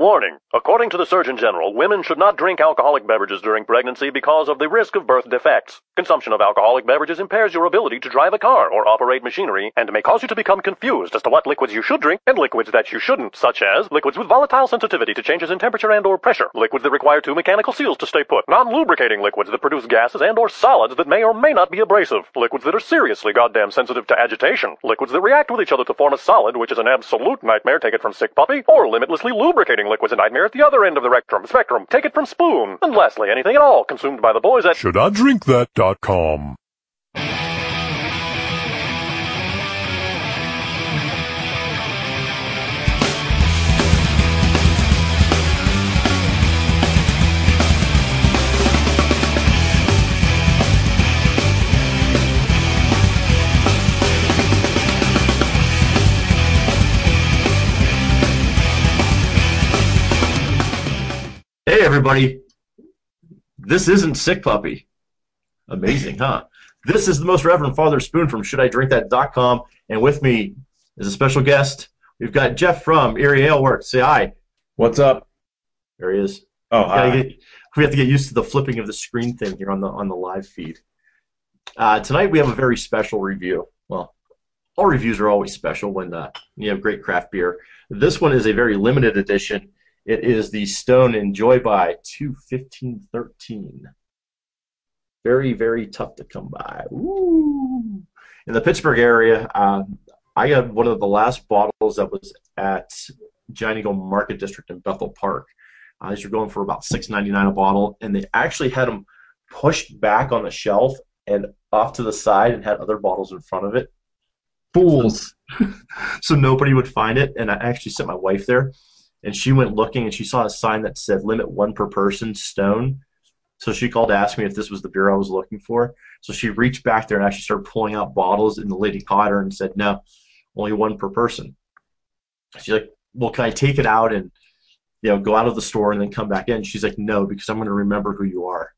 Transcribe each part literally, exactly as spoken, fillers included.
Warning. According to the Surgeon General, women should not drink alcoholic beverages during pregnancy because of the risk of birth defects. Consumption of alcoholic beverages impairs your ability to drive a car or operate machinery and may cause you to become confused as to what liquids you should drink and liquids that you shouldn't, such as liquids with volatile sensitivity to changes in temperature and or pressure, liquids that require two mechanical seals to stay put, non-lubricating liquids that produce gases and or solids that may or may not be abrasive, liquids that are seriously goddamn sensitive to agitation, liquids that react with each other to form a solid, which is an absolute nightmare, take it from Sick Puppy, or limitlessly lubricating liquids, a nightmare at the other end of the rectrum, spectrum, take it from Spoon, and lastly, anything at all consumed by the boys at should I drink that dot com. Hey everybody, this isn't Sick Puppy. Amazing, huh? This is the Most Reverend Father Spoon from should I drink that dot com, and with me is a special guest. We've got Jeff from Erie Ale Works. Say hi. What's up? There he is. Oh, we hi. Get, we have to get used to the flipping of the screen thing here on the on the live feed. Uh, tonight we have a very special review. Well, all reviews are always special when uh, you have great craft beer. This one is a very limited edition. It is the Stone Enjoy By two fifteen thirteen. Very, very tough to come by. Ooh. In the Pittsburgh area, uh, I got one of the last bottles that was at Giant Eagle Market District in Bethel Park. Uh, these were going for about six ninety-nine a bottle, and they actually had them pushed back on the shelf and off to the side and had other bottles in front of it. Fools. So nobody would find it, and I actually sent my wife there. And she went looking, and she saw a sign that said limit one per person, Stone. So she called to ask me if this was the beer I was looking for. So she reached back there and actually started pulling out bottles, and the lady caught her and said, no, only one per person. She's like, well, can I take it out and you know go out of the store and then come back in? She's like, no, because I'm going to remember who you are.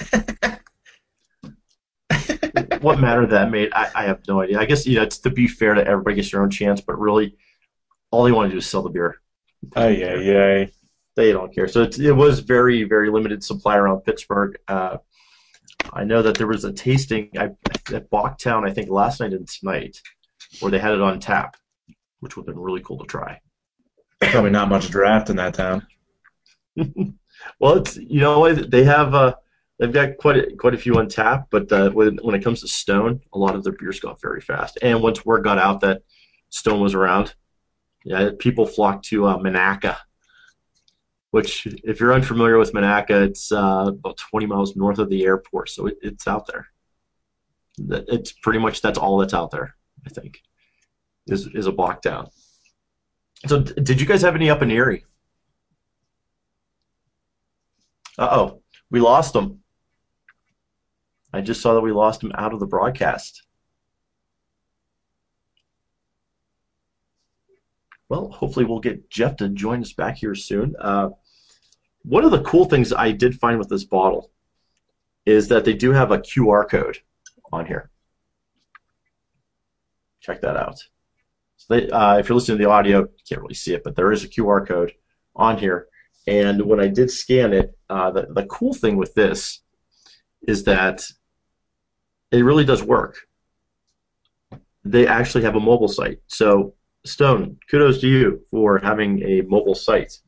What matter that made, I, I have no idea. I guess you know it's to be fair to everybody gets their own chance, but really all they want to do is sell the beer. Oh, yeah, yeah. They don't care. So it, it was very, very limited supply around Pittsburgh. Uh, I know that there was a tasting I, at Bachtown, I think, last night and tonight, where they had it on tap, which would have been really cool to try. Probably not much draft in that town. Well, it's you know they have uh, they've got quite a, quite a few on tap, but uh, when when it comes to Stone, a lot of their beers go very fast. And once word got out that Stone was around, yeah, people flock to uh, Monaca, which, if you're unfamiliar with Monaca, it's uh, about twenty miles north of the airport, so it, it's out there. It's pretty much that's all that's out there, I think, is is a block down. So, did you guys have any up in Erie? Uh-oh, we lost them. I just saw that we lost them out of the broadcast. Well, hopefully we'll get Jeff to join us back here soon. Uh, one of the cool things I did find with this bottle is that they do have a Q R code on here. Check that out. So they, uh, if you're listening to the audio, you can't really see it, but there is a Q R code on here. And when I did scan it, uh, the, the cool thing with this is that it really does work. They actually have a mobile site. So Stone, kudos to you for having a mobile site.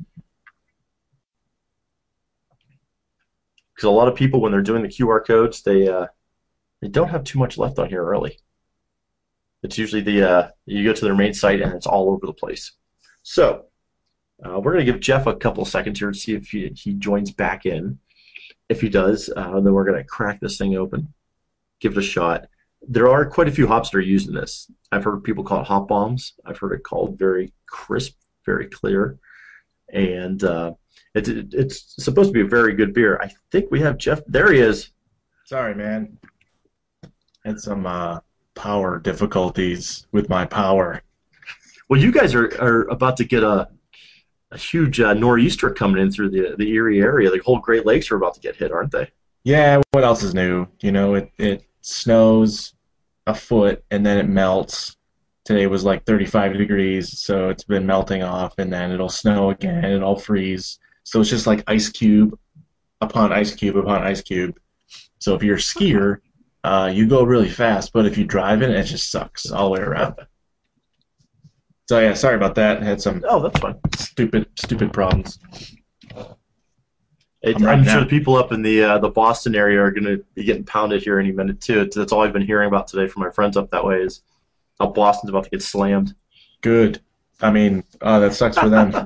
Because a lot of people, when they're doing the Q R codes, they uh, they don't have too much left on here early. It's usually the uh, you go to their main site and it's all over the place. So uh, we're going to give Jeff a couple seconds here to see if he, he joins back in. If he does, uh, then we're going to crack this thing open, give it a shot. There are quite a few hops that are used in this. I've heard people call it hop bombs. I've heard it called very crisp, very clear, and uh, it, it, it's supposed to be a very good beer. I think we have Jeff. There he is. Sorry, man. Had some uh, power difficulties with my power. Well, you guys are, are about to get a a huge uh, nor'easter coming in through the the Erie area. The whole Great Lakes are about to get hit, aren't they? Yeah, what else is new? You know, it, it snows a foot and then it melts today was like thirty-five degrees, so it's been melting off, and then it'll snow again, and it'll freeze. So it's just like ice cube upon ice cube upon ice cube. So if you're a skier, uh, you go really fast, but if you drive it, it just sucks all the way around. So yeah, sorry about that. I had some Oh, that's fine. stupid, stupid problems. It, I'm I'm, right sure now. the people up in the uh, the Boston area are going to be getting pounded here any minute too. It's, that's all I've been hearing about today from my friends up that way is how Boston's about to get slammed. Good. I mean, uh, that sucks for them.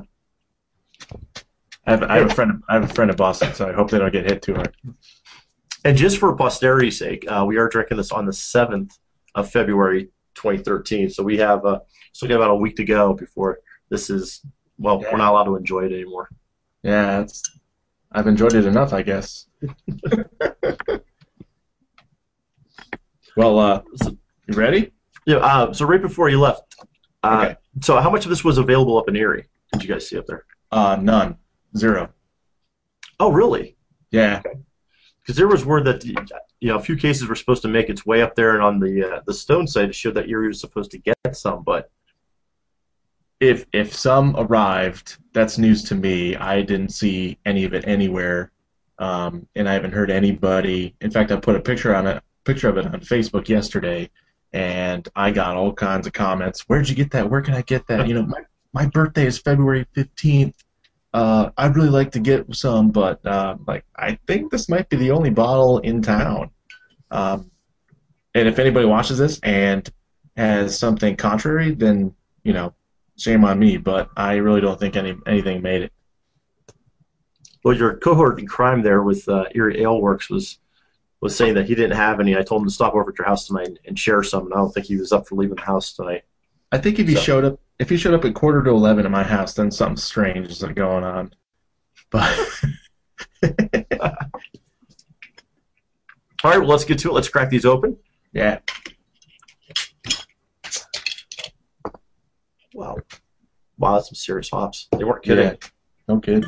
I have, I have a friend. I have a friend in Boston, so I hope they don't get hit too hard. And just for posterity's sake, uh, we are drinking this on the seventh of February, twenty thirteen. So we have uh, still got about a week to go before this is well, Yeah. we're not allowed to enjoy it anymore. Yeah, it's, I've enjoyed it enough, I guess. Well, uh, you ready? Yeah. Uh, so right before you left, uh, Okay. so how much of this was available up in Erie? Did you guys see up there? Uh, none, zero. Oh, really? Yeah, Because there was word that you know a few cases were supposed to make its way up there, and on the uh, the Stone site it showed that Erie was supposed to get some, but if if some arrived, that's news to me. I didn't see any of it anywhere, um, and I haven't heard anybody. In fact, I put a picture on it, picture of it on Facebook yesterday, and I got all kinds of comments. Where'd you get that? Where can I get that? You know, my my birthday is February fifteenth. Uh, I'd really like to get some, but uh, like I think this might be the only bottle in town. Um, and if anybody watches this and has something contrary, then you know, shame on me. But I really don't think any anything made it. well, your cohort in crime there with uh, Erie Ale Works was was saying that he didn't have any. I told him to stop over at your house tonight and, and share some, and I don't think he was up for leaving the house tonight. I think if he So- showed up, if he showed up at quarter to eleven at my house, then something strange is going on. But All right, well, let's get to it. Let's crack these open. yeah, Wow, wow, that's some serious hops. They weren't kidding. yeah, no kid.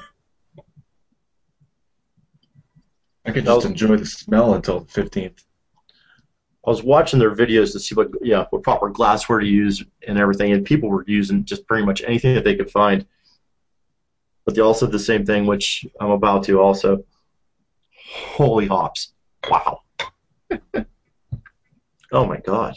I could That just was- enjoy the smell until the fifteenth. I was watching their videos to see what yeah what proper glassware to use and everything, and people were using just pretty much anything that they could find. But they also did the same thing, which I'm about to also. Holy hops! Wow. Oh my god.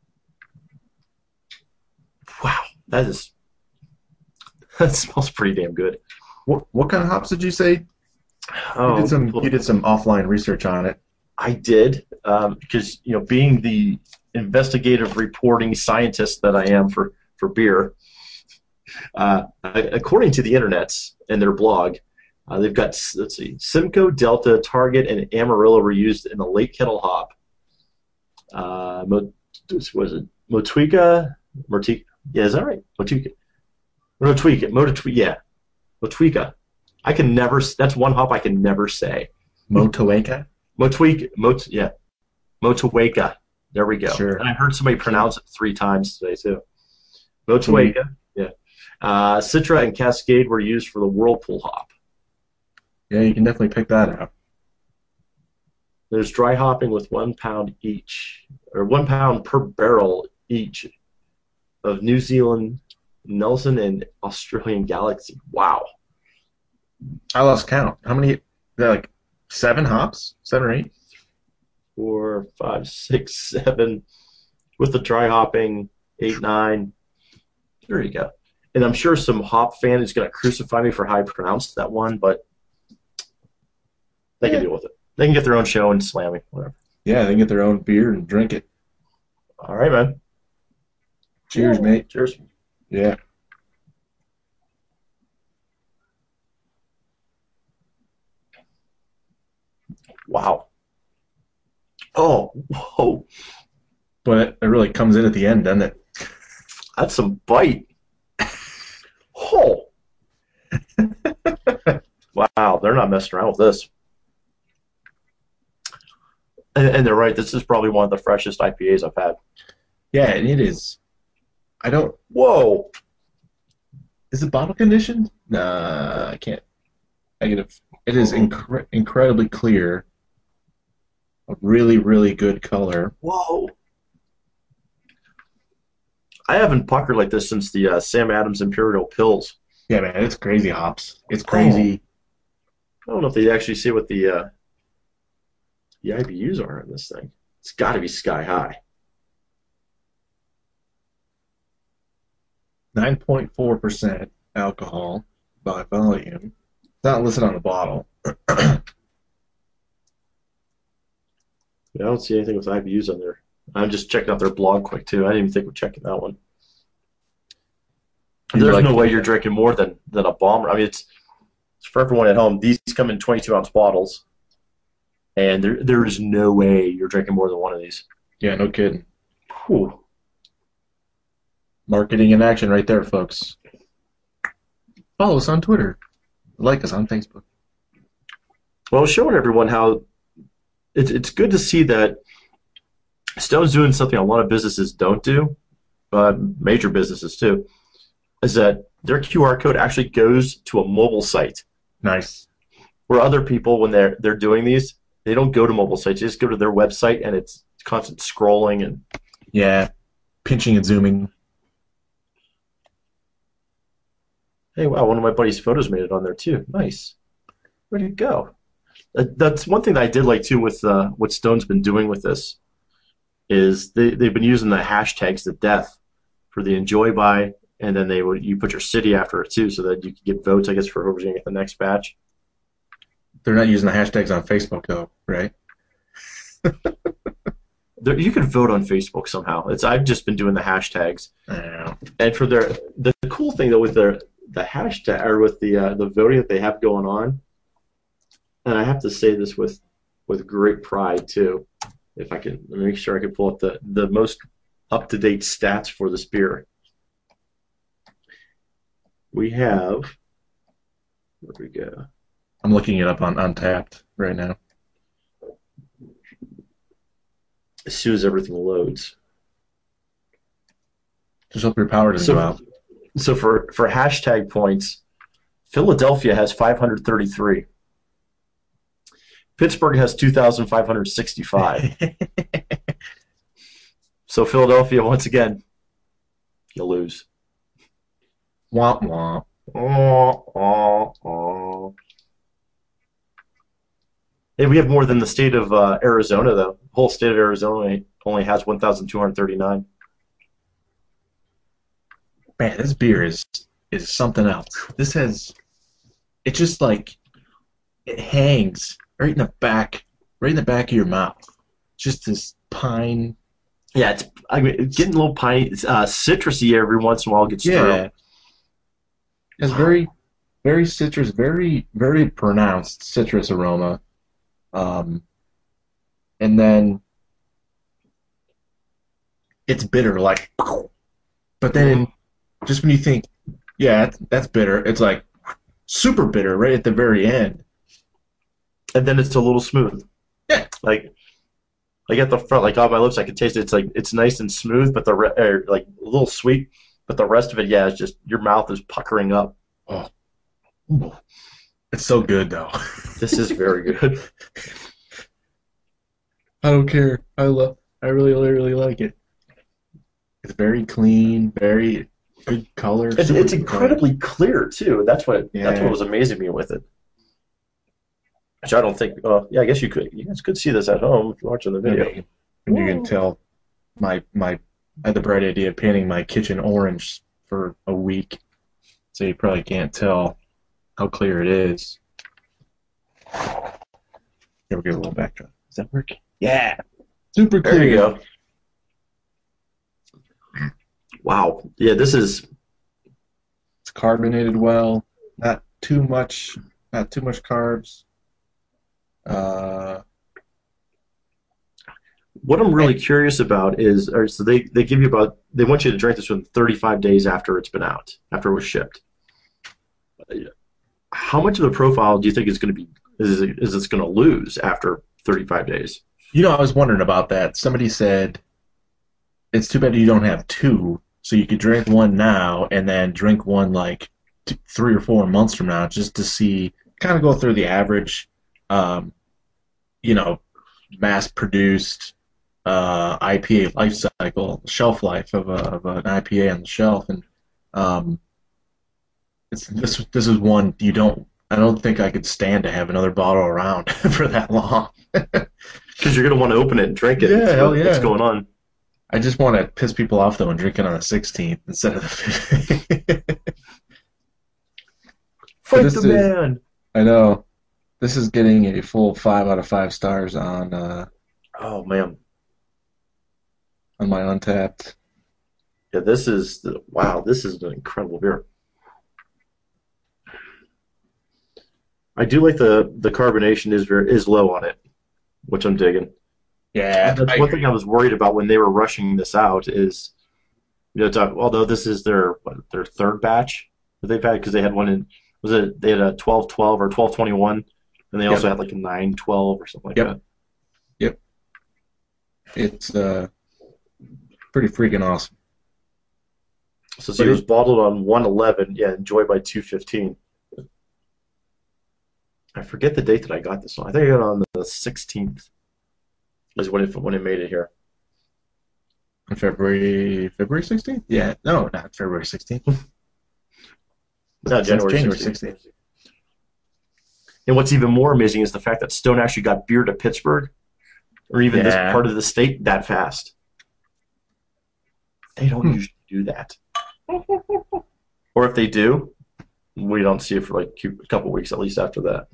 Wow, that is that smells pretty damn good. What what kind of hops did you say? Oh, you did some you did some offline research on it. I did, um, because you know, being the investigative reporting scientist that I am for for beer, uh, according to the internets and their blog, uh, they've got let's see, Simcoe, Delta, Target, and Amarillo were used in the late kettle hop. Uh, Mo, was it Motueka? Motueka? Yeah, is that right? Motueka. Motueka. Motueka. Yeah, Motueka. I can never. That's one hop I can never say. Motueka? Motueka, Mot, yeah, Motueka. There we go. Sure. And I heard somebody pronounce it three times today too. Motueka, yeah. Uh, Citra and Cascade were used for the Whirlpool hop. Yeah, you can definitely pick that out. There's dry hopping with one pound each, or one pound per barrel each, of New Zealand, Nelson, and Australian Galaxy. Wow. I lost count. How many? They're like seven hops, seven or eight. Four, five, six, seven, with the dry hopping, eight, nine. There you go. And I'm sure some hop fan is going to crucify me for how I pronounced that one, but they can Yeah. deal with it. They can get their own show and slam me, whatever. Yeah, they can get their own beer and drink it. All right, man. Cheers, mate. Cheers. Yeah. Wow. Oh, whoa. But it, it really comes in at the end, doesn't it? That's some bite. Oh. Wow, they're not messing around with this. And, and they're right. This is probably one of the freshest I P As I've had. Yeah, and it is. I don't. Whoa. Is it bottle conditioned? Nah, I can't. Negative. It is incre- incredibly clear. A really, really good color. Whoa. I haven't puckered like this since the uh, Sam Adams Imperial Pills. Yeah, man, it's crazy hops. It's crazy. I don't know if they actually say what the uh, the I B Us are on this thing. It's got to be sky high. nine point four percent alcohol by volume. It's not listed on the bottle. Yeah, I don't see anything with I B Us on there. I'm just checking out their blog quick too. I didn't even think of checking that one. There's like, no way you're drinking more than, than a bomber. I mean, it's, it's for everyone at home. These come in twenty-two ounce bottles, and there there is no way you're drinking more than one of these. Yeah, no kidding. Whew. Marketing in action right there, folks. Follow us on Twitter. Like us on Facebook. Well, showing everyone how it's it's good to see that Stone's doing something a lot of businesses don't do, uh, major businesses too, is that their Q R code actually goes to a mobile site. Nice. Where other people, when they're they're doing these, they don't go to mobile sites. They just go to their website, and it's constant scrolling and yeah, pinching and zooming. Hey, wow, one of my buddy's photos made it on there too. Nice. Where'd it go? Uh, that's one thing that I did like too with uh, what Stone's been doing with this is they, they've been using the hashtags to death for the enjoy by, and then they would you put your city after it too so that you can get votes, I guess, for whoever's going to get the next batch. They're not using the hashtags on Facebook though, right? There, you can vote on Facebook somehow. It's I've just been doing the hashtags. Yeah. And for their the cool thing though with their the hashtag or with the uh, the voting that they have going on, and I have to say this with with great pride too. If I can let me make sure I can pull up the the most up to date stats for this beer. We have where we go. I'm looking it up on Untappd right now. As soon as everything loads. Just hope your power doesn't So, go out. so for, for hashtag points, Philadelphia has five hundred thirty-three. Pittsburgh has two thousand five hundred sixty-five. So Philadelphia, once again, you lose. Womp womp. Oh, oh, oh. Hey, we have more than the state of uh, Arizona, though. The whole state of Arizona only has one thousand two hundred thirty-nine. Man, this beer is is something else. This has, it just like, it hangs right in the back, right in the back of your mouth. Just this pine. Yeah, it's I mean it's getting a little piney, it's, uh, citrusy every once in a while. It gets Yeah. through. It's very, very citrus, very, very pronounced citrus aroma. Um, and then it's bitter, like, but then just when you think, yeah, that's, that's bitter, it's like super bitter right at the very end. And then it's a little smooth. Yeah. Like, like at the front, like on my lips, I can taste it. It's like it's nice and smooth, but the re- er, like a little sweet, but the rest of it, yeah, it's just your mouth is puckering up. Oh, it's so good though. This is very good. I don't care. I love. I really, really, really like it. It's very clean, very good color. It's, super it's good incredibly clear too. That's what Yeah. that's what was amazing me with it. Which I don't think. Uh, yeah, I guess you could. You guys could see this at home if you're watching the color. video. And you can tell my my. I had the bright idea of painting my kitchen orange for a week, so you probably can't tell how clear it is. Here we go. A little backdrop. Does that work? Yeah. Super clear. There you go. Wow. Yeah, this is. It's carbonated well. Not too much. Not too much carbs. Uh, What I'm really curious about is, or so they, they give you about, they want you to drink this within thirty-five days after it's been out, after it was shipped. How much of the profile do you think is going to be, is it, is it's going to lose after thirty-five days? you know, I was wondering about that. Somebody said it's too bad you don't have two, so you could drink one now and then drink one like two, three or four months from now, just to see, kind of go through the average, um, you know, mass-produced uh, I P A life cycle, shelf life of, a, of an I P A on the shelf, and um, it's, this this is one you don't. I don't think I could stand to have another bottle around for that long. Because you're gonna want to open it and drink it. Yeah, That's hell what- yeah. What's going on? I just want to piss people off though and drink it on the sixteenth instead of the fifteenth. Fight this the is- man. I know. This is getting a full five out of five stars on uh, Oh man. on my Untapped. Yeah, this is the, wow. This is an incredible beer. I do like the the carbonation is very is low on it, which I'm digging. Yeah, That's one thing I was worried about when they were rushing this out is, you know, to, although this is their what, their third batch that they've had because they had one in was it they had a twelve twelve or twelve twenty-one and they also Yep. had like a nine twelve or something like Yep. that. it's uh, pretty freaking awesome. So, see, But it was it- bottled on one eleven, yeah, enjoy by two fifteen. I forget the date that I got this one. I think I got it on the sixteenth. Is when it when it made it here. On February February sixteenth? Yeah, no, not February sixteenth. No, January, January sixteenth. sixteenth. And what's even more amazing is the fact that Stone actually got beer to Pittsburgh, or even this Yeah. part of the state, that fast. They don't Hmm. usually do that. Or if they do, we don't see it for like a couple weeks at least after that.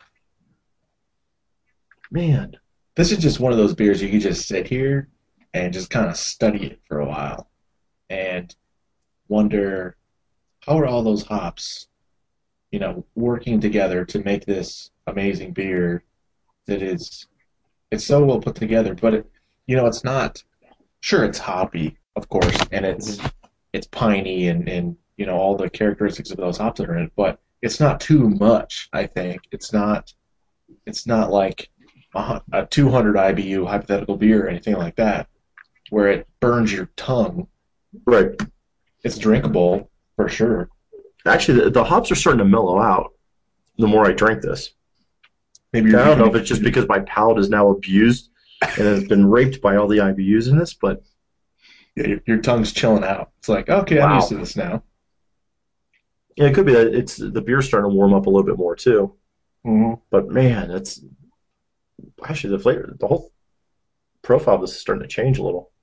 Man, This is just one of those beers you can just sit here and just kind of study it for a while and wonder how are all those hops, you know, working together to make this amazing beer that is it's so well put together, but it, you know, it's not sure it's hoppy, of course, and it's it's piney and, and you know all the characteristics of those hops that are in it, but it's not too much, I think. It's not it's not like a, hu- a two hundred I B U hypothetical beer or anything like that, where it burns your tongue. right. It's drinkable for sure. Actually, the, the hops are starting to mellow out the more I drink this. Maybe I you're don't know if becoming- it's just because my palate is now abused and has been raped by all the I B Us in this, but yeah, your, your tongue's chilling out. It's like, okay, I'm Wow. used to this now. yeah, it could be that it's the beer's starting to warm up a little bit more too. Mm-hmm. But man, it's actually the flavor, the whole profile of this is starting to change a little.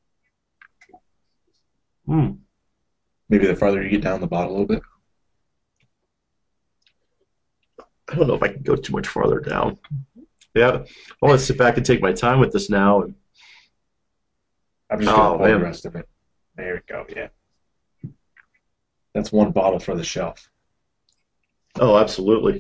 Hmm. Maybe the farther you get down the bottle a little bit. I don't know if I can go too much farther down. Yeah, I want to sit back and take my time with this now. And I'm just Oh, gonna pour man. the rest of it. There we go. Yeah, that's one bottle for the shelf. oh, absolutely.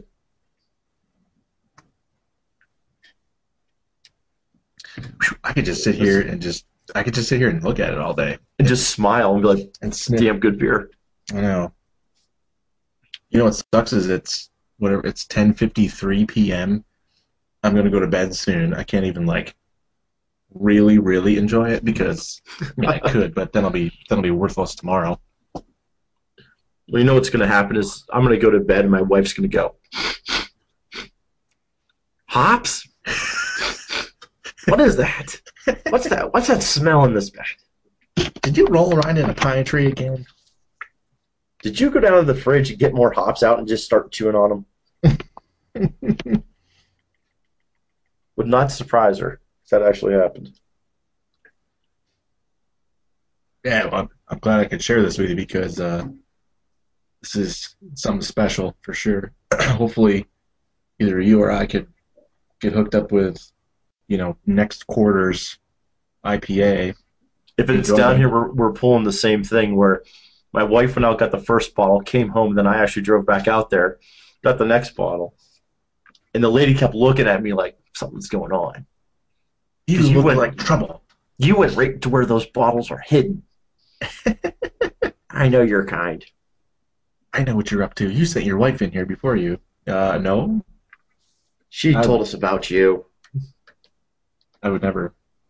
I could just sit here and just I could just sit here and look at it all day And just smile and be like, and sniff. damn good beer. I know. You know what sucks is it's whatever it's ten fifty-three p.m. I'm gonna go to bed soon. I can't even like really really enjoy it because I mean I could, but then I'll be then I'll be worthless tomorrow. Well, you know what's going to happen is I'm going to go to bed and my wife's going to go, hops? What is that? What's that? What's that smell in this bed? Did you roll around in a pine tree again? Did you go down to the fridge and get more hops out and just start chewing on them? Would not surprise her if that actually happened. Yeah, well, I'm, I'm glad I could share this with you because uh, this is something special for sure. Hopefully, either you or I could get hooked up with, you know, next quarter's I P A. If it's Enjoy down them. here, we're, we're pulling the same thing where my wife went out, got the first bottle, came home, then I actually drove back out there, got the next bottle. And the lady kept looking at me like something's going on. You, You look went- like trouble. You went right to where those bottles are hidden. I know your kind. I know what you're up to. You sent your wife in here before you. Uh, no, She I- told us about you. I would never.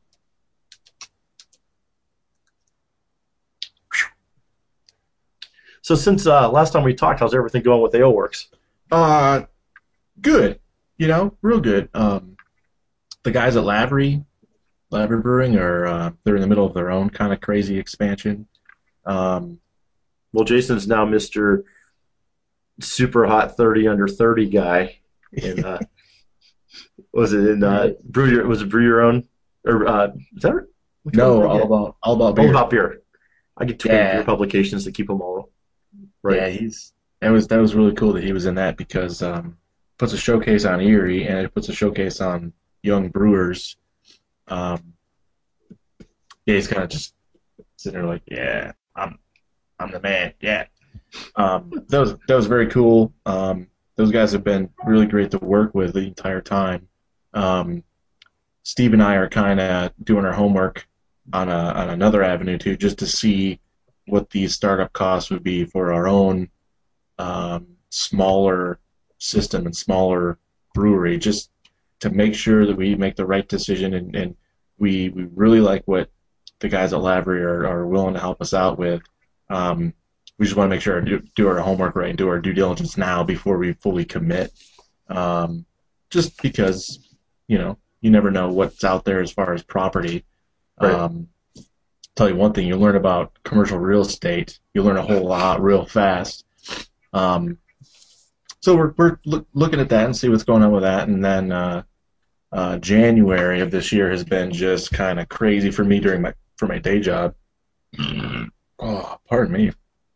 So since uh, last time we talked, how's everything going with Ale Works? Uh, good. You know, real good. Um, the guys at Lavery Lavery Brewing are uh, they're in the middle of their own kind of crazy expansion. Um, Well, Jason's now Mister Super Hot thirty under thirty guy. In, uh, was it in uh, Brew Your, was it Brew Your Own? Or, uh, is that right? Which one no, did I all get? about all about All beer. about beer. I get too many Yeah. beer publications to keep them all right. Yeah, he's that was that was really cool that he was in that because um, it puts a showcase on Erie and it puts a showcase on young brewers. Um, yeah, he's kind of just sitting there like, yeah, I'm I'm the man. Yeah, um, that was that was very cool. Um, those guys have been really great to work with the entire time. Um, Steve and I are kind of doing our homework on a on another avenue too, just to see what these startup costs would be for our own um, smaller system and smaller brewery, just to make sure that we make the right decision and, and we we really like what the guys at Lavery are, are willing to help us out with. Um, we just want to make sure do, do our homework right and do our due diligence now before we fully commit. Um, just because, you know, you never know what's out there as far as property. Right. Um, tell you one thing, you learn about commercial real estate, you learn a whole lot real fast. Um, so we're we're look, looking at that and see what's going on with that, and then uh, uh, January of this year has been just kind of crazy for me during my for my day job. Oh, pardon me.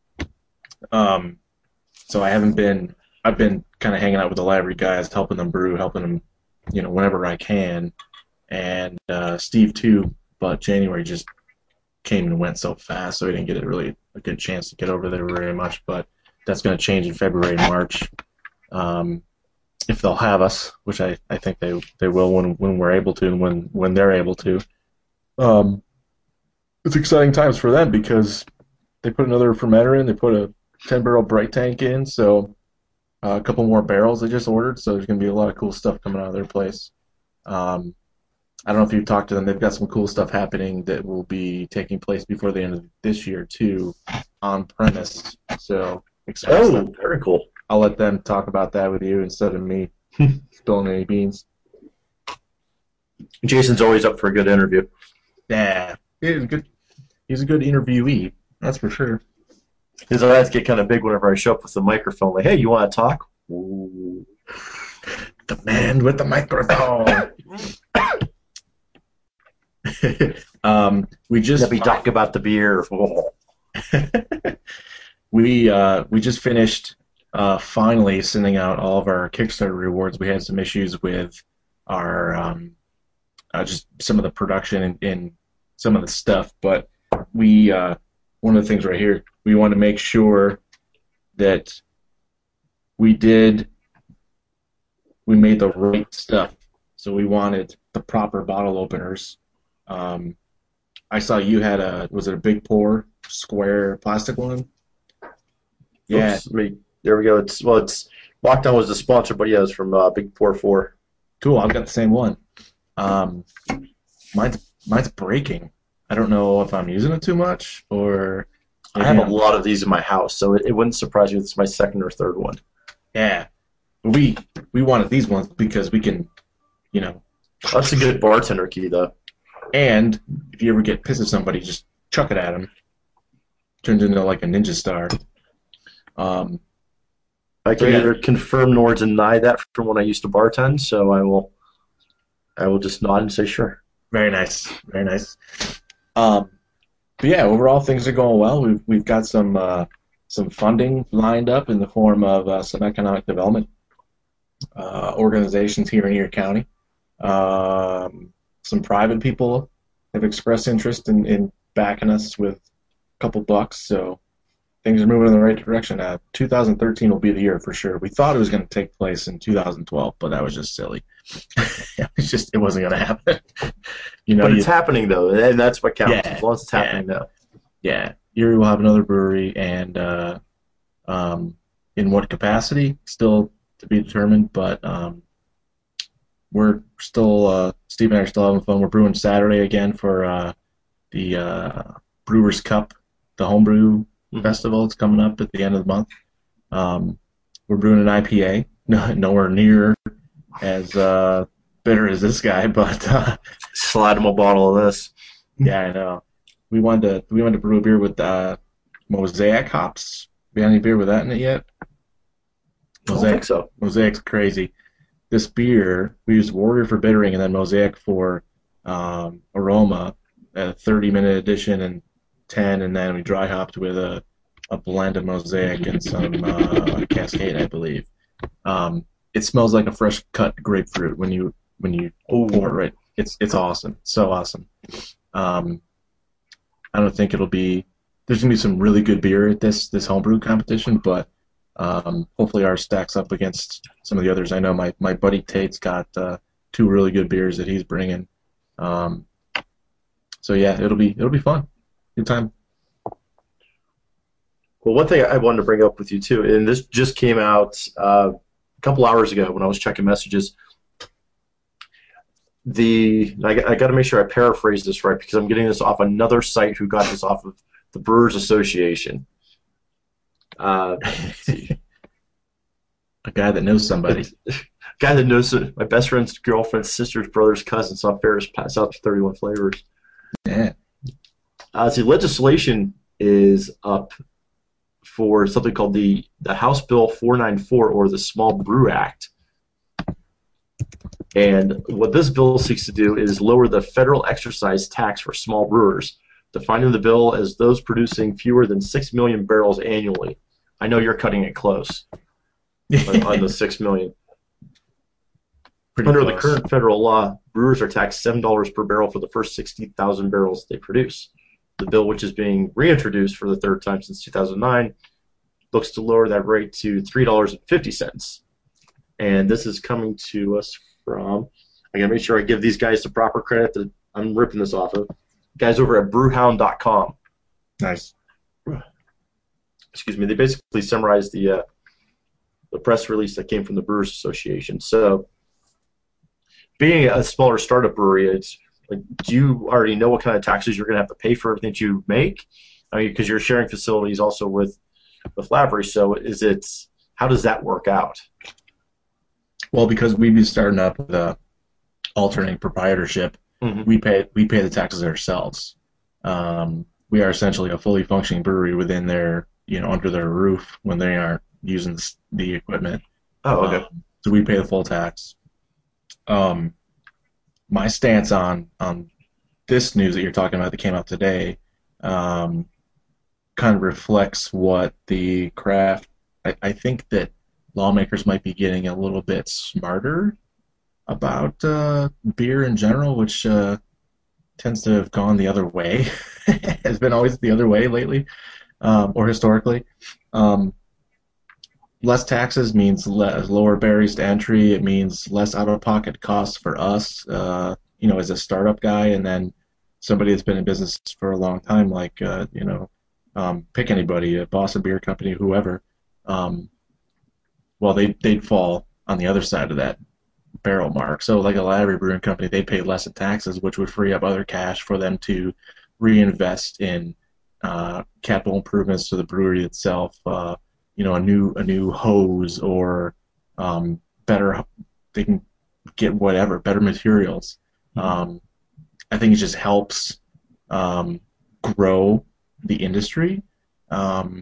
Um, so I haven't been. I've been kind of hanging out with the Lavery guys, helping them brew, helping them, you know, whenever I can, and uh, Steve too. But January just came and went so fast, so we didn't get a really a good chance to get over there very much. But that's going to change in February and March, um, if they'll have us, which I, I think they they will when when we're able to and when when they're able to. Um, it's exciting times for them because they put another fermenter in. They put a ten barrel bright tank in, so uh, a couple more barrels they just ordered. So there's going to be a lot of cool stuff coming out of their place. Um, I don't know if you've talked to them. They've got some cool stuff happening that will be taking place before the end of this year too, on premise. So expect Oh, them. very cool. I'll let them talk about that with you instead of me spilling any beans. Jason's always up for a good interview. Yeah, he's a good. He's a good interviewee. That's for sure. His eyes get kind of big whenever I show up with the microphone. Like, hey, you want to talk? Ooh. The man with the microphone. um, we just Let me talk about the beer. Oh. we uh, we just finished uh, finally sending out all of our Kickstarter rewards. We had some issues with our um, uh, just some of the production and, and some of the stuff, but we uh, one of the things right here, we want to make sure that we did we made the right stuff. So we wanted the proper bottle openers. Um, I saw you had a was it a big pour square plastic one? Yeah. Oops, me. There we go. It's well, it's Lockdown was the sponsor, but yeah, it's from uh, Big Pour Four. Cool. I've got the same one. Um, mine's mine's breaking. I don't know if I'm using it too much or. I have a lot of these in my house, so it, it wouldn't surprise me if it's my second or third one. Yeah. We we wanted these ones because we can, you know. That's a good bartender key, though. And if you ever get pissed at somebody, just chuck it at them. Turns into like a ninja star. Um, I can yeah. neither confirm nor deny that from when I used to bartend, so I will, I will just nod and say sure. Very nice, very nice. Um, but yeah, overall things are going well. We've we've got some uh, some funding lined up in the form of uh, some economic development uh, organizations here in Erie County. Um, some private people have expressed interest in, in backing us with a couple bucks, so things are moving in the right direction. Uh, two thousand thirteen will be the year for sure. We thought it was going to take place in two thousand twelve, but that was just silly. It's just it wasn't going to happen. You know, But you, it's happening, though, and that's what counts, Yeah, as long as it's happening yeah. now. yeah, Erie will have another brewery, and uh, um, in what capacity, still to be determined. But um, we're still, uh, Steve and I are still having fun. We're brewing Saturday again for uh, the uh, Brewers Cup, the homebrew Mhm. festival. It's coming up at the end of the month. Um, we're brewing an I P A, no, nowhere near as uh, bitter as this guy, but uh, Slide him a bottle of this. yeah, I know. We wanted to we wanted to brew a beer with uh, Mosaic hops. You got any beer with that in it yet? I don't think so. Mosaic's crazy. This beer, we used Warrior for bittering and then Mosaic for um, aroma, a thirty-minute edition and ten, and then we dry hopped with a, a blend of Mosaic and some uh, Cascade, I believe. Um, it smells like a fresh cut grapefruit when you when you pour it. Right, it's it's awesome, so awesome. Um, I don't think it'll be. There's gonna be some really good beer at this this homebrew competition, but um, hopefully ours stacks up against some of the others. I know my, my buddy Tate's got uh, two really good beers that he's bringing. Um, so yeah, it'll be it'll be fun. Good time. Well, one thing I wanted to bring up with you too, and this just came out uh, a couple hours ago when I was checking messages. The I, I got to make sure I paraphrase this right because I'm getting this off another site who got this off of the Brewers Association. Uh, a guy that knows somebody. Guy that knows my best friend's girlfriend's sister's brother's cousin saw Ferris pass out to thirty-one flavors. Yeah. Uh, see, legislation is up for something called the, the House Bill four ninety-four, or the Small Brew Act. And what this bill seeks to do is lower the federal excise tax for small brewers, defining the bill as those producing fewer than six million barrels annually. I know you're cutting it close on, on the six million. Pretty Under close. the current federal law, brewers are taxed seven dollars per barrel for the first sixty thousand barrels they produce. The bill, which is being reintroduced for the third time since two thousand nine, looks to lower that rate to three dollars and fifty cents. And this is coming to us from, I gotta make sure I give these guys the proper credit that I'm ripping this off of. Guys over at brewhound dot com. Nice. Excuse me. They basically summarized the uh, the press release that came from the Brewers Association. So, being a smaller startup brewery, it's like, do you already know what kind of taxes you're going to have to pay for everything that you make? I mean, because you're sharing facilities also with with Lavery. So, is it how does that work out? Well, because we'd be starting up with a alternating proprietorship, Mm-hmm. we pay we pay the taxes ourselves. Um, we are essentially a fully functioning brewery within their, you know, under their roof when they aren't using the, the equipment. Oh, okay. Um, so we pay the full tax. Um, my stance on on this news that you're talking about that came out today um, kind of reflects what the craft. I, I think that lawmakers might be getting a little bit smarter about uh, beer in general, which uh, tends to have gone the other way. Has been always the other way lately, um, or historically. Um, less taxes means less, lower barriers to entry. It means less out-of-pocket costs for us, uh, you know, as a startup guy, and then somebody that's been in business for a long time, like, uh, you know, um, pick anybody, a Boston Beer Company, whoever. Um, well, they, they'd fall on the other side of that barrel mark. So like a Lavery Brewing Company, they pay less in taxes, which would free up other cash for them to reinvest in uh, capital improvements to the brewery itself. Uh, you know, a new a new hose or um, better. They can get whatever better materials. Um, I think it just helps um, grow the industry. Um,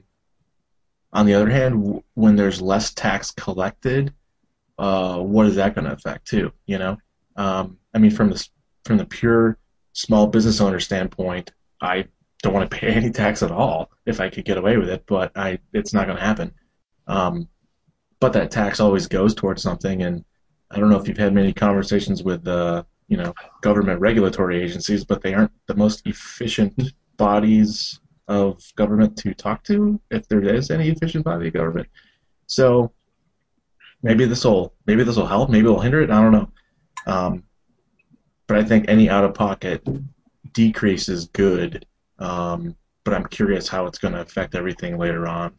on the other hand, w- when there's less tax collected, Uh, what is that going to affect too? You know, um, I mean, from the from the pure small business owner standpoint, I don't want to pay any tax at all if I could get away with it, but I it's not going to happen. Um, but that tax always goes towards something, and I don't know if you've had many conversations with uh, you know government regulatory agencies, but they aren't the most efficient bodies of government to talk to, if there is any efficient body of government. So. Maybe this will maybe this will help. Maybe it'll hinder it. I don't know. Um, but I think any out-of-pocket decrease is good. Um, but I'm curious how it's going to affect everything later on.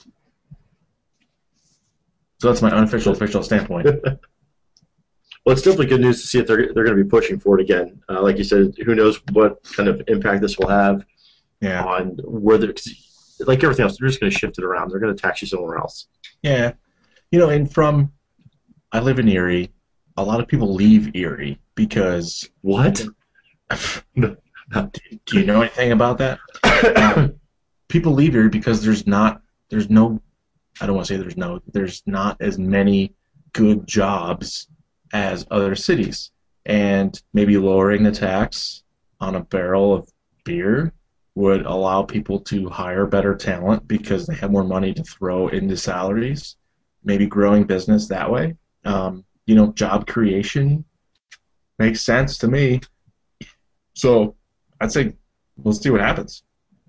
So that's my unofficial official standpoint. Well, it's definitely good news to see if they're they're going to be pushing for it again. Uh, like you said, who knows what kind of impact this will have Yeah. on whether, like everything else, they're just going to shift it around. They're going to tax you somewhere else. Yeah. You know, and from I live in Erie. a lot of people leave Erie because What? do you know anything about that? Um, people leave Erie because there's not there's no I don't want to say there's no there's not as many good jobs as other cities, and maybe lowering the tax on a barrel of beer would allow people to hire better talent because they have more money to throw into salaries. Maybe growing business that way. Um, you know, job creation makes sense to me. So I'd say let's see what happens.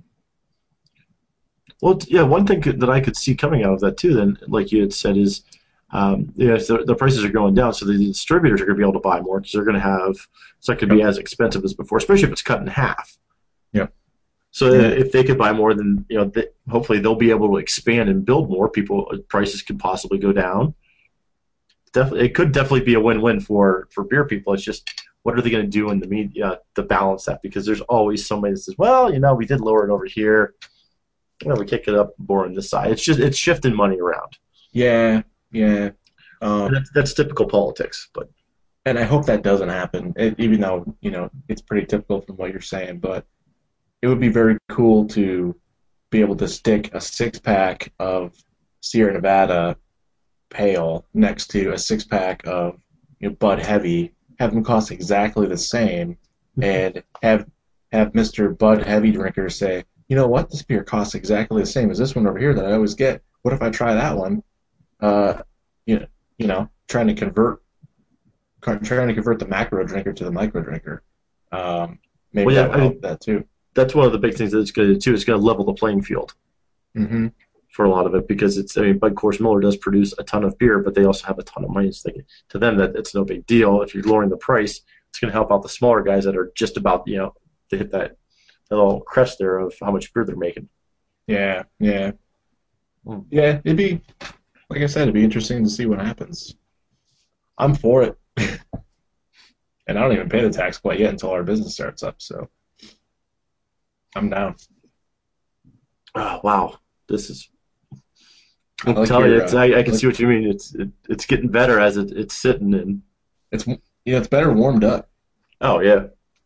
Well, yeah, one thing could, that I could see coming out of that too, then, like you had said, is um, you know, if the, the prices are going down, so the distributors are going to be able to buy more because they're going to have it's not going to be as expensive as before, especially if it's cut in half. Yeah. So Yeah. if they could buy more, then you know, they, hopefully they'll be able to expand and build more. People prices could possibly go down. Definitely, it could definitely be a win-win for for beer people. It's just what are they going to do in the media to balance that? Because there's always somebody that says, well, you know, we did lower it over here. You know, we kick it up more on this side. It's just it's shifting money around. Yeah, yeah. Um, And that's, that's typical politics, but and I hope that doesn't happen, it, even though, you know, it's pretty typical from what you're saying. But it would be very cool to be able to stick a six-pack of Sierra Nevada Pale next to a six-pack of, you know, Bud Heavy, have them cost exactly the same, and have have Mister Bud Heavy drinker say, you know what, this beer costs exactly the same as this one over here that I always get. What if I try that one? Uh, you know, you know, trying to convert, trying to convert the macro drinker to the micro drinker. Um, maybe Well, yeah, that would I help mean- that too. that's one of the big things that it's going to do too. It's going to level the playing field Mm-hmm. for a lot of it because it's. I mean, Bud Coors Miller does produce a ton of beer, but they also have a ton of money. So they, to them, that it's no big deal. If you're lowering the price, it's going to help out the smaller guys that are just about you know to hit that, that little crest there of how much beer they're making. Yeah, yeah, Mm. yeah. It'd be, like I said, it'd be interesting to see what happens. I'm for it, and I don't even pay the tax quite yet until our business starts up. So I'm down. Oh, wow, this is. I I'm like telling you, your, it's, uh, I, I can like- see what you mean. It's it, it's getting better as it, it's sitting in. It's you know it's better warmed up. Oh yeah.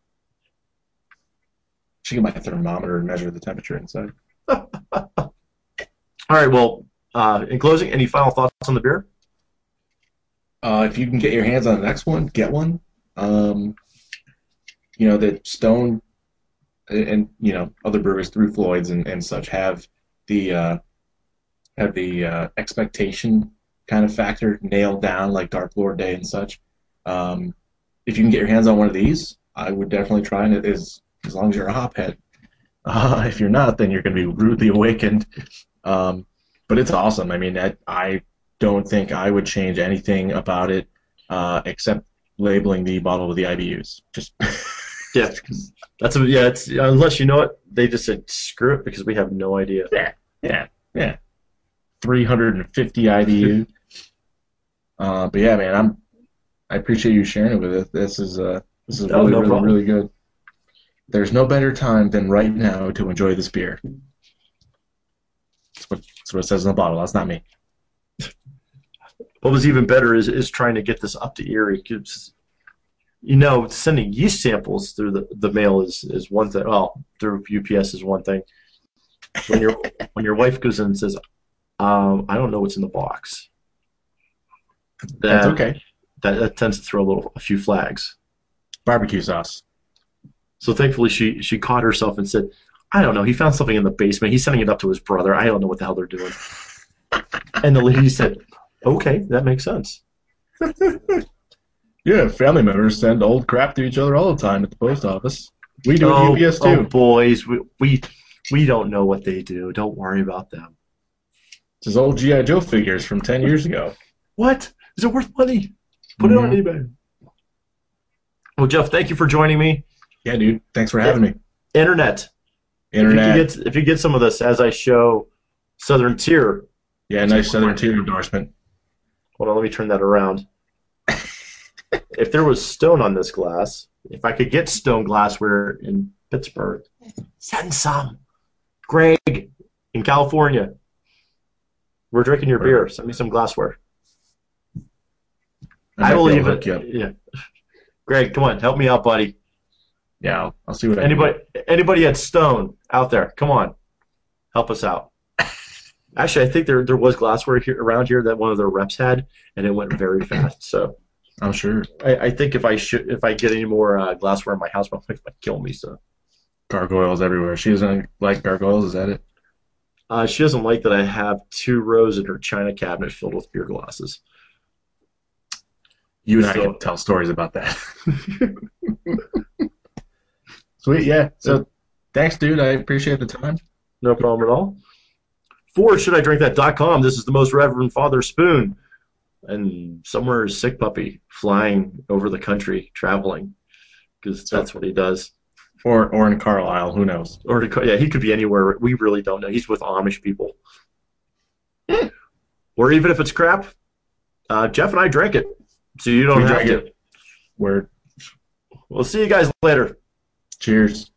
Should get my thermometer and measure the temperature inside. All right. Well, uh, in closing, any final thoughts on the beer? Uh, if you can get your hands on the next one, get one. Um, you know that Stone and, and you know other breweries through Floyd's and, and such have the uh, have the uh, expectation kind of factor nailed down, like Dark Lord Day and such. Um, if you can get your hands on one of these, I would definitely try it as as long as you're a hophead. Uh, if you're not, then you're going to be rudely awakened. Um, but it's awesome. I mean, I, I don't think I would change anything about it uh, except labeling the bottle with the I B Us. Just Yeah, that's a, yeah. It's unless you know it, they just said screw it because we have no idea. yeah, yeah, yeah. three hundred fifty I B U. uh, but yeah, man, I'm. I appreciate you sharing it with us. This is uh, this is No, really, no really, problem. really good. There's no better time than right now to enjoy this beer. That's what, that's what it says in the bottle. That's not me. What was even better is is trying to get this up to Erie. 'Cause, you know, sending yeast samples through the, the mail is, is one thing. Well, through U P S is one thing. When your when your wife goes in and says, um, "I don't know what's in the box," That's that, okay. That, that tends to throw a little a few flags. Barbecue sauce. So thankfully, she she caught herself and said, "I don't know. He found something in the basement. He's sending it up to his brother. I don't know what the hell they're doing." And the lady said, "Okay, that makes sense." Yeah, family members send old crap to each other all the time at the post office. We do oh, at U P S too. oh, boys, we, we we don't know what they do. Don't worry about them. It's his old G I. Joe figures from ten years ago. What? Is it worth money? Put it on Mhm. eBay. Well, Jeff, thank you for joining me. Yeah, dude. Thanks for having me. Internet. Internet. If you, get, if you get some of this as I show Southern Tier, Yeah, nice Southern Tier endorsement. hold on, let me turn that around. If there was stone on this glass, if I could get stone glassware in Pittsburgh, send some. Greg, in California, we're drinking your beer. Send me some glassware. I, I will might be leave able to it. hook you up. Yeah. Greg, come on, help me out, buddy. Yeah, I'll, I'll see what I can Anybody, anybody at Stone out there? Come on, help us out. Actually, I think there there was glassware here, around here that one of their reps had, and it went very fast. So do. I'm sure. I, I think if I should if I get any more uh, glassware in my house, my wife might kill me. So Gargoyles everywhere. She doesn't like gargoyles, is that it? uh, she doesn't like that I have two rows in her china cabinet filled with beer glasses. You and I So- can tell stories about that. Sweet, yeah. So thanks, dude. I appreciate the time. No problem at all. For should I drink that dot com, this is the most Reverend Father Spoon. And somewhere is Sick Puppy flying over the country, traveling, because that's what he does. Or or in Carlisle, who knows? Or to, yeah, he could be anywhere. We really don't know. He's with Amish people. Or even if it's crap, uh, Jeff and I drank it, so you don't We have drank to. it. Word. We'll see you guys later. Cheers.